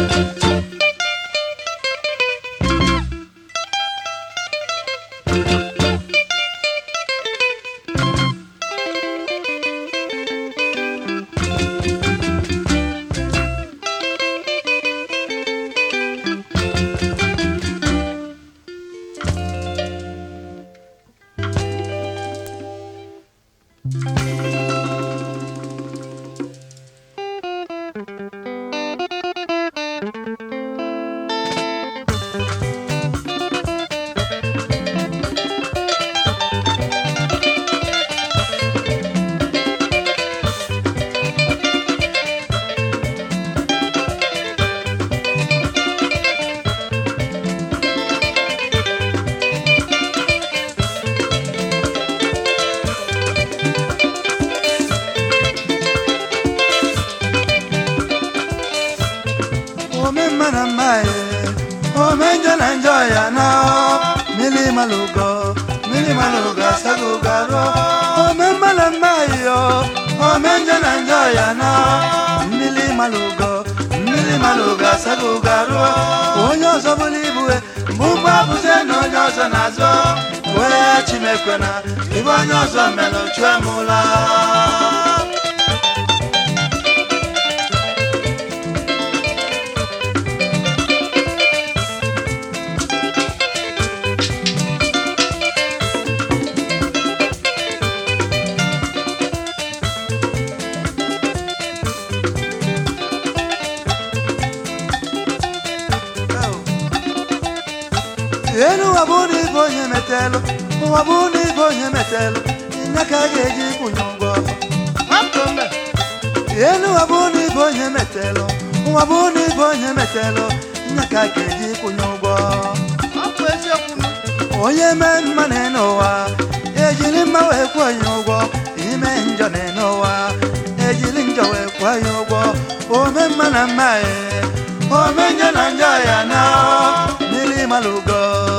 Mili maluga sagugaro o memala mayo o menja nanjoya na Mili maluga sagugaro onyo sobulibue mbumba buze no nyoso nazo we chimekwena ibonyo so melo chwemula Enu wabuni bonye metelo Nyaka geji kunyongo Makombe Enu wabuni bonye metelo Nyaka geji kunyongo Akweshe kunu Oye men maneno wa Ejili mawe kwa nyongo Ime njo neno wa Ejili njo we kwa nyongo Ome manamae Ome njana njaya na Mili malugo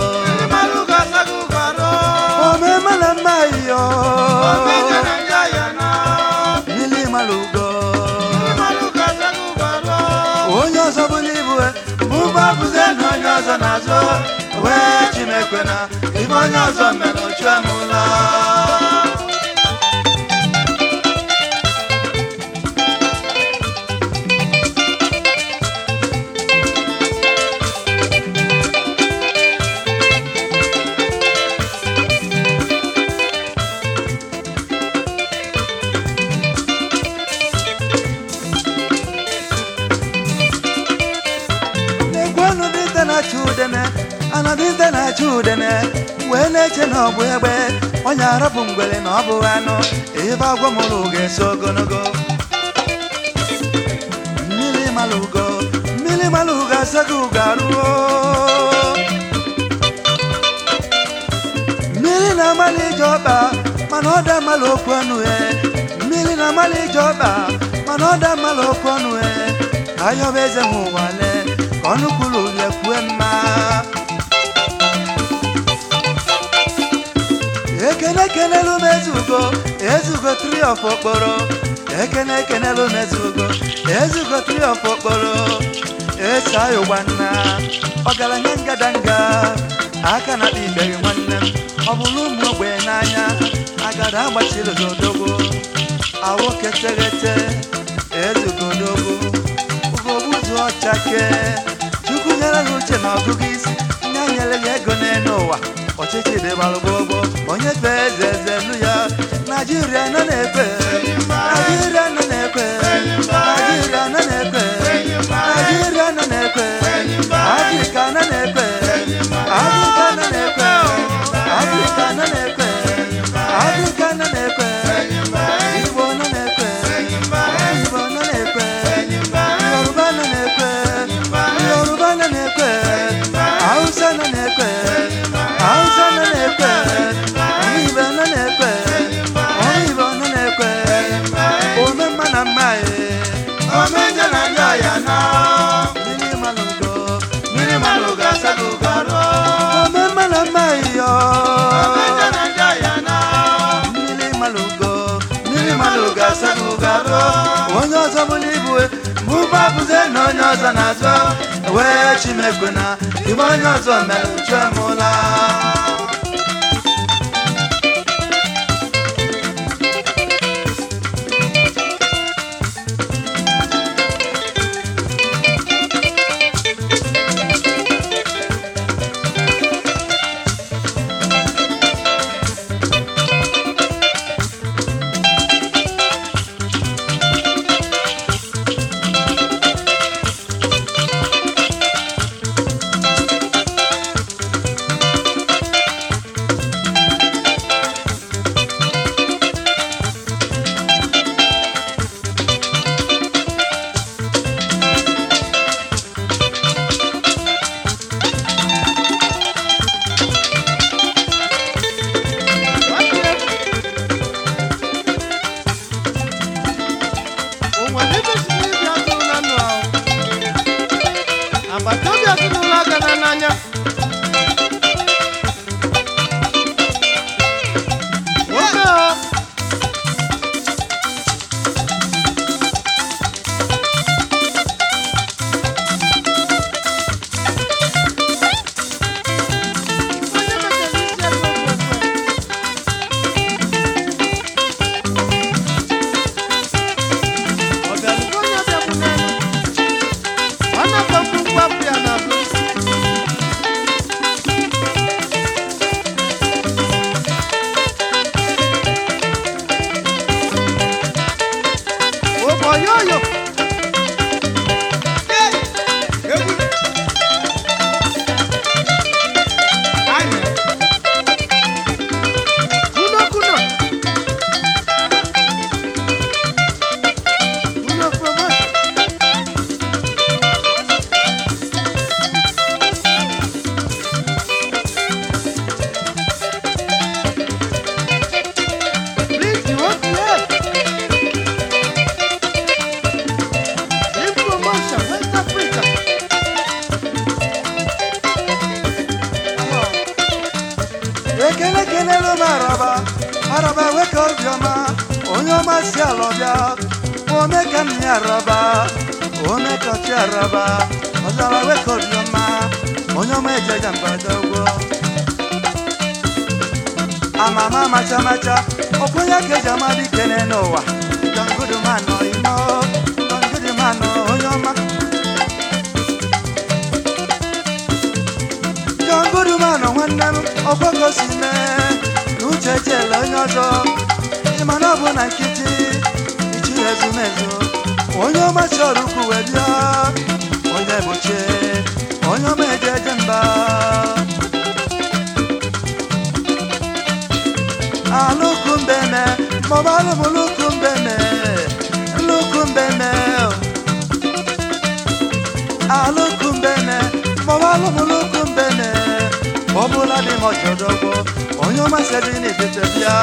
Ome malamayo Ome janayana Mili malugo Maluga sagubaro Onyo sabulibue Mumba buzeno nyozo nazo We chimekwena Ibo nyozo melo chwemula Anadinda na chudene wele cheno bwebe onyara bungwele no buano eva gwa muluge sogonogo Mili maluga sagugaruo Mili na mali joba manoda malokwanu Mili na mali joba manoda malokwanu ayo beze muwale konukulu yekwema Ekene lu ezugo 3 of okporo Ekene lu ezugo 3 of okporo Esayo wana Ogalanya ngadanga Aka na iberi nwanne Obulu mwogbe n'anya Agada agbachiri zodogo Awo ketegete Ezugo dogo Ugobuzu ọchake Chukwu nyere n'uche na ọgụgụ isi Nyanyere ya ego n'ụwa Ọchịchị dị balụgbogbo onye fe eze lu ya Nigeria nọ na-ekwe Nigeria nọ na-ekwe Nigeria nọ na-ekwe Nigeria nọ na-ekwe Africa nọ na-ekwe Africa nọ na-ekwe Africa nọ na-ekwe Africa nọ na-ekwe Igbo nọ na-ekwe Igbo nọ na-ekwe Yoruba nọ na-ekwe Yoruba nọ na-ekwe Hausa nọ na-ekwe Hausa nọ na-ekwe Oyibo nọ na-ekwe Oyibo nọ na-ekwe Ome mana mmae Ome njana njaya na Mili maluga sagugaro Ome mana mmae yo Ome njana njaya na Mili maluga sagugaro Onyo sabulibue bụzie na onye ọzọ na-azụ wee chimekwe na ibe onye ọzọ mere uche mụla araba weke obiọma onye ọma si alọbịa omeka nni araba omekọchi araba ọzara weke obiọma onye ọma ejeja mbadogwo amama macha macha ọkwụnya ka eji ama dikene n'ụwa dọngudumano imo dọngudumano onye ọma dọngudumano nwanne m ọgbọgọ si mee uche chela onye ọzọ ịma na ọ bụ na nkịtị ichi ezumezu onye ọma chọrọ ukwu wee bịa onye bụche onye ọma ejeje mba alukumbeme maọbụ lukumbeme lukumbeme alukumbeme maọbụ lukumbeme ọbụla dị m ọjọdọgwọ onye ọma sịrị n'etiti bịa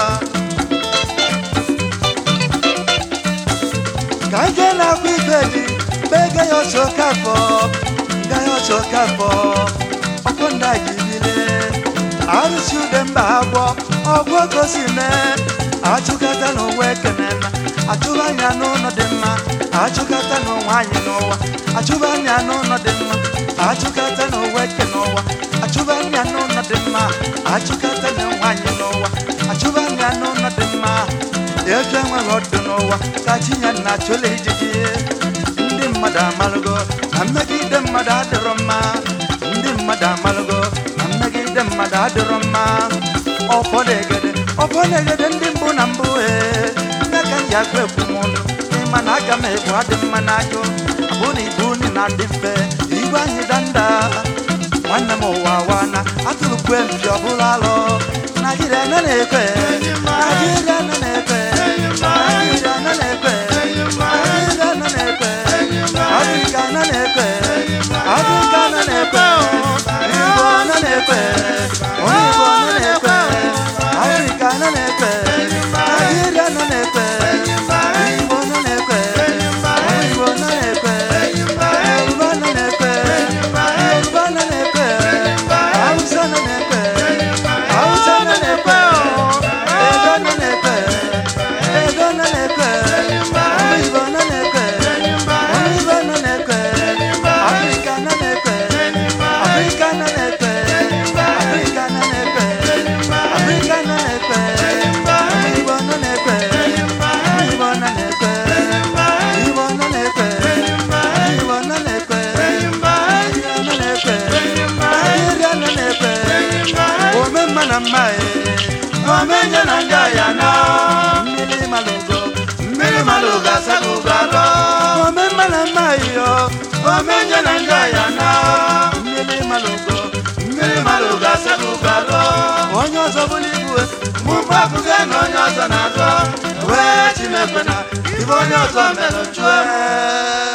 ka nje na-akwa ife dị bega ya ọchọ kafọ nga ya ọchọ kafọ ọkụ ndị a jibile arụsi ude mba agwọ ọgwụ gosi mee achụkata n'ụwa ekenena achụba anya n'ụlọ dị mma achụkata n'ụwa anyị n'ụwa achụba anya n'ụlọ dị mma achụkata n'ụwa eke n'ụwa achụba anya n'ụlọ dị mma achụkata n'ụwa anyị n'ụwa achụba anya n'ụlọ dị mma ego enweghị ọdụ n'ụwa ka chinye na achụla ijiji ndị mmadụ amalụgo na mmegide mmadụ adịrọ mma ndị mmadụ amalụgo na mmegide mmadụ adịrọ mma ọfọdegede ndị mbụ na mbụ n'aka ji agụ ekwu m ọnụ ịma na aga m ebu adị mma n'ajụ abụ na ibu unu na-adị mfe igwe anyị danda nwanne m ụwa wana atụrụkwe mpi ọbụla alọ Nigeria nọ na-ekwe Nigeria nọ na-ekwe Nigeria nọ na-ekwe Nigeria nọ na-ekwe Africa nọ na-ekwe Africa nọ na-ekwe Igbo nọ na-ekwe onye Igbo nọ na-ekwe Africa nọ na-ekwe Nigeria nọ na-ekwe Igbo nọ na-ekwe onye Igbo nọ na-ekwe Yoruba nọ na-ekwe Yoruba nọ na-ekwe Hausa nọ na-ekwe Hausa nọ na-ekwe Edo nọ na-ekwe Edo nọ na-ekwe na mma omenye na ndị ọya na mmiri malụgo mmiri malụgo asago ụgara omemma na mma yo omenye na ndị ọya na mmiri malụgo mmiri malụgo asago ụgara onye ọzọ bụrụ ibu mụmụ abụghị na onye ọzọ na-azọ wee Chineke na ibe onye ọzọ mere chụọ